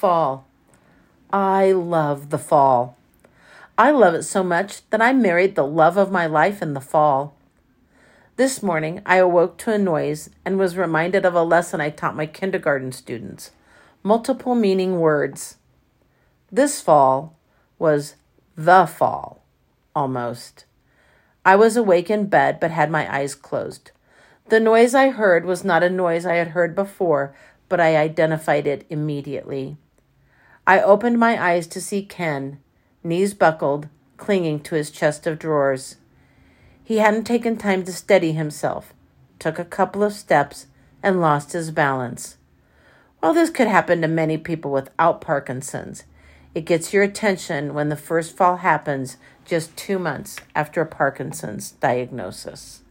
fall. I love the fall. I love it so much that I married the love of my life in the fall. This morning, I awoke to a noise and was reminded of a lesson I taught my kindergarten students. Multiple meaning words. This fall was the fall, almost. I was awake in bed but had my eyes closed. The noise I heard was not a noise I had heard before, but I identified it immediately. I opened my eyes to see Ken, knees buckled, clinging to his chest of drawers. He hadn't taken time to steady himself, took a couple of steps, and lost his balance. While this could happen to many people without Parkinson's, it gets your attention when the first fall happens just 2 months after a Parkinson's diagnosis.